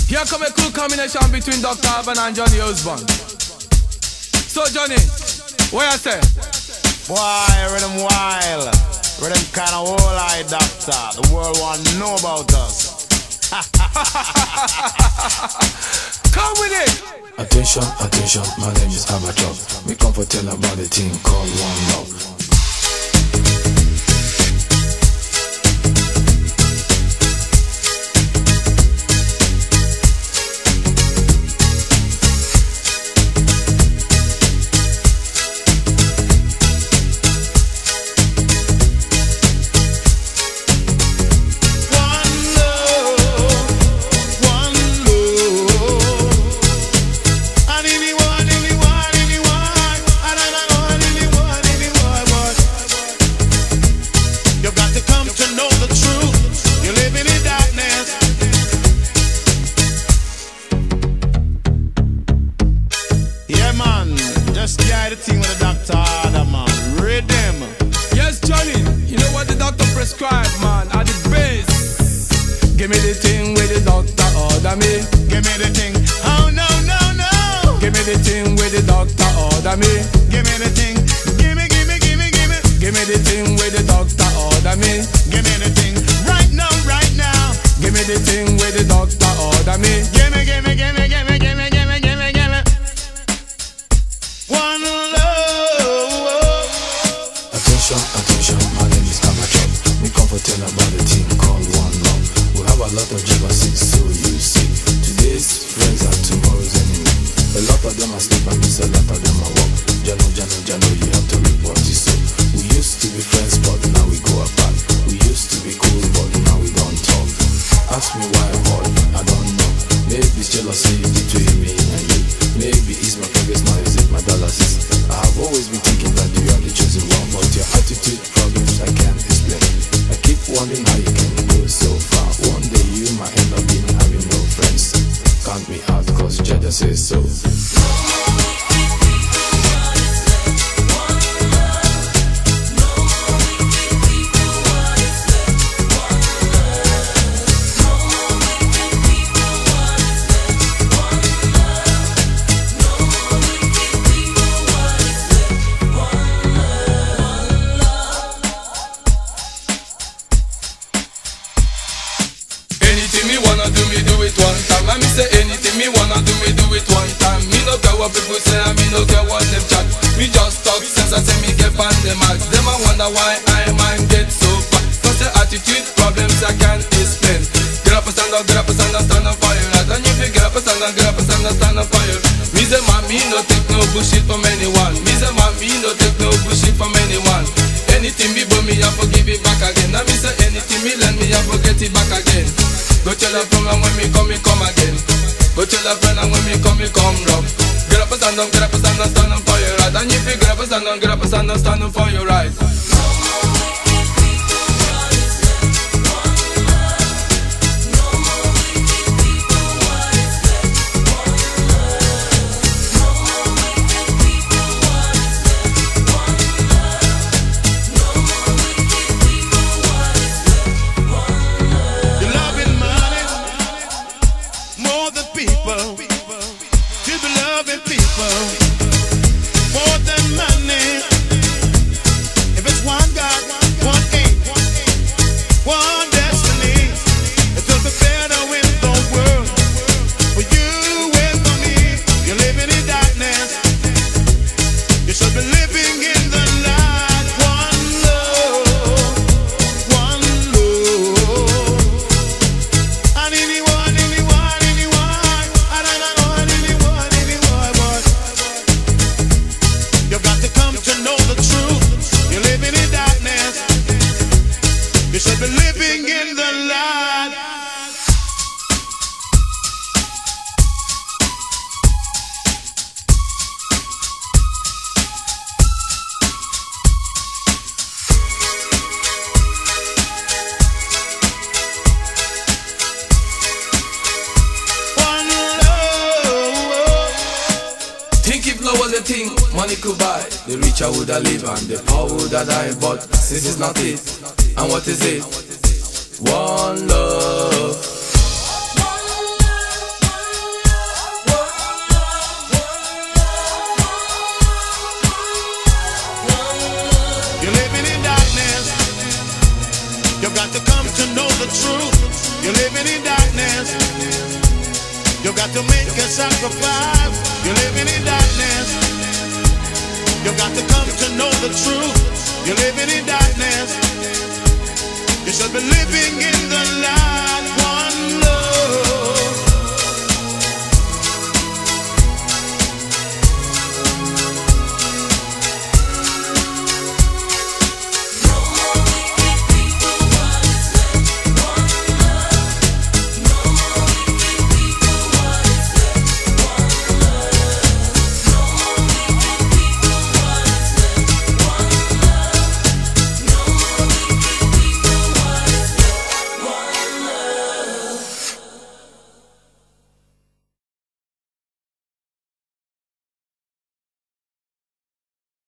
Here come a cool combination between Dr. Alban and Johnny Osborne. So Johnny, what you say? Boy, rhythm wild. Rhythm kind of whole-eye, doctor. The world want to know about us. Come with it. Attention, attention, my name is Amateur. We come for tell about the thing called One Love. Give me the thing where the doctor order me. Give me the thing. Oh no no no. Give me the thing where the doctor order me. Give me the thing. Give me, give me, give me, give me. Give me the thing where the doctor order me. Give me the thing. Right now, right now. Give me the thing where the doctor order me. Give me, give me, give me, give me, give me, give me, give me, give me. One love. Attention, attention, my name is Amateur. We come for tell about the thing called One Love. We have a lot of jealousies, so you see. Today's friends are tomorrow's enemy. A lot of them are sleep and miss, a lot of them are walk. Jano, Jano, Jano, you have to report it so. We used to be friends, but now we go apart. We used to be cool, but now we don't talk. Ask me why, boy, I don't know. Maybe it's jealousy between me and you. Maybe it's my progress, now is it my dollars? I have always been thinking that you are the chosen one, but your attitude problems I can't explain. I keep wondering how you can go so far. One day you might end up being having no friends. Count me out, cause Jaja says so. Anything me wanna do, me do it one time. And me say anything me wanna do, me do it one time. Me no care what people say, and me no care what them chat. Me just talk sense, I say me get on the max. Them I wonder why I mind get so fat. Cause the attitude problems I can't explain. Get up and stand up, get up and stand up, stand up for your right. And if you get up and stand up, get up and stand up, stand up for your. Me say man, me no take no bullshit from anyone. Me say man, me no take no bullshit from anyone. Anything me but me, I forgive it back again. And me say anything me lend me, I forget it back again. Go tell a friend and when me come again. Go tell a friend and when me come rough. Get up and stand up, get up and stand up, stand up for your right. And if you get up and stand up, get up and stand up, stand up for your right. The thing money could buy, the richer would have live and the poor would have die. But this is not it, and what is it? One love. to make a sacrifice. You're living in darkness. You got to come to know the truth. You're living in darkness. You should be living in the